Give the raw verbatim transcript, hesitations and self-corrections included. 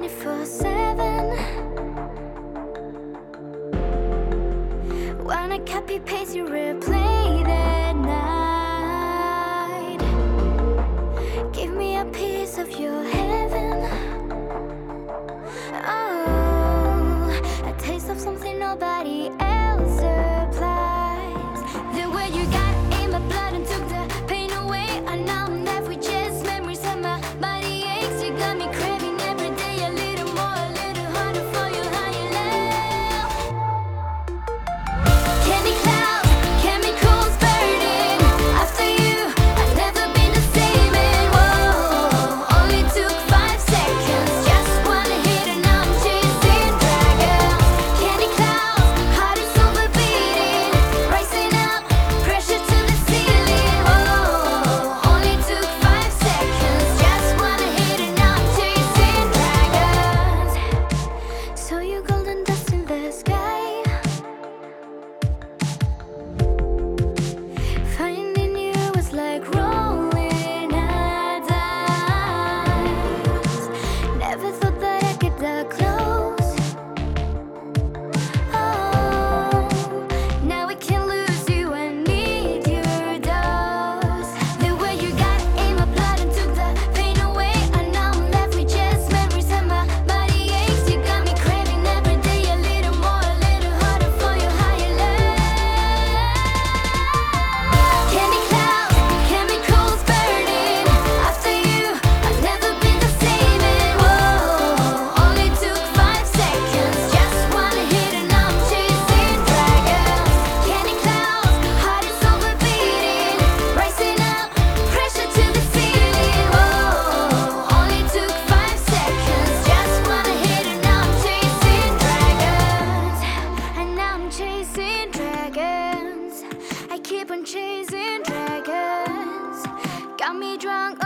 twenty-four seven. Wanna copy paste you replay that night. Give me a piece of your heaven. Oh, a taste of something nobody else supplies. The way you got in my blood and took the pain away. And now I'm left with just memories and my body aches. You got me craving every day a little more, a little harder for you, how you love. Candy clouds, chemicals burning. After you, I've never been the same. And whoa, only took five seconds. Just one hit and now I'm chasing dragons. Candy clouds, heart is overbeating, rising up, pressure to the ceiling. Whoa, only took five seconds. Just one hit and now I'm chasing dragons. So you golden dust in the sky. Finding you was like rolling a dice. Never thought that I'd get that close. Oh, now we can't lose you. I need your dose. The way you got in my blood and took the pain away. And now I'm left with just memories and my body aches. You got me craving every day a little more, a little harder for you, how you love. Candy clouds, chemicals burning. After you, I've never been the same. And whoa, only took five seconds. Just one hit and now I'm chasing dragons. Candy clouds, heart is overbeating, rising up, pressure to the ceiling. Whoa, only took five seconds. Just one hit and now I'm chasing dragons. And now I'm chasing dragons. I keep on chasing dragons. Got me drunk